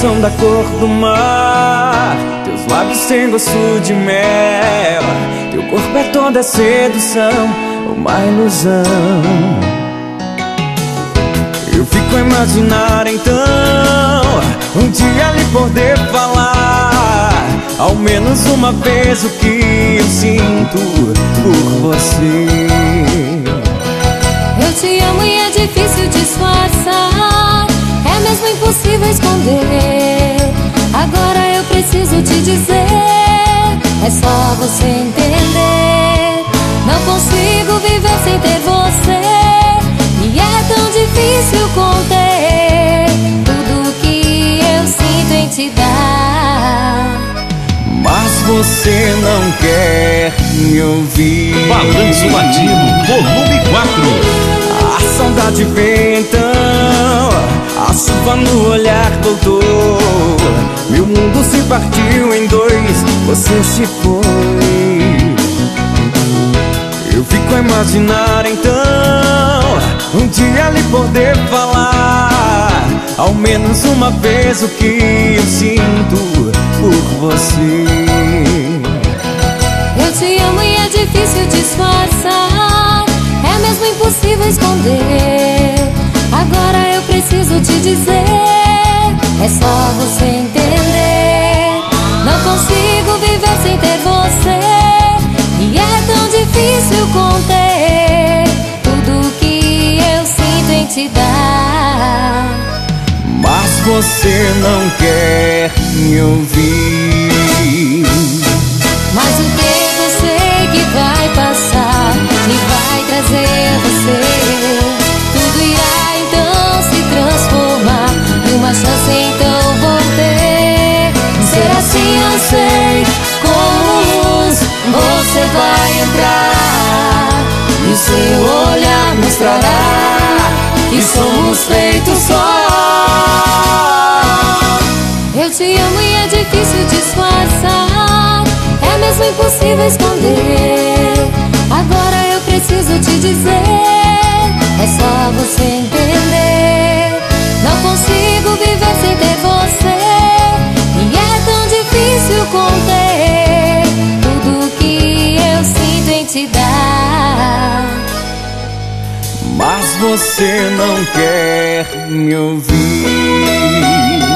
são da cor do mar, teus lábios têm gosto de mel, teu corpo é toda sedução, uma ilusão. Eu fico a imaginar então um dia lhe poder falar ao menos uma vez o que eu sinto por você. Eu te amo e é difícil disfarçar, é mesmo impossível esconder. Agora eu preciso te dizer, é só você entender. Não consigo viver sem ter você, e é tão difícil conter tudo que eu sinto em te dar. Mas você não quer me ouvir. Balanço Latino, volume 4. A saudade veio então, a chuva no olhar voltou, meu mundo se partiu em dois, você se foi. Eu fico a imaginar então um dia lhe poder falar ao menos uma vez o que eu sinto por você. Eu te amo e é difícil disfarçar, é mesmo impossível esconder. Agora eu preciso te dizer, é só você entender. Não consigo viver sem ter você, e é tão difícil conter tudo que eu sinto em te dar. Mas você não quer me ouvir. Mas o tempo eu sei que vai passar e vai trazer você. Tudo irá então se transformar, e uma chance então vou ter. Ser assim eu sei, como luz você vai entrar, e o seu olhar mostrará que somos feitos só. Eu te amo e é difícil disfarçar, é mesmo impossível esconder. Agora eu preciso te dizer, é só você entender. Não consigo viver sem ter você, e é tão difícil conter tudo que eu sinto em te dar. Mas você não quer me ouvir.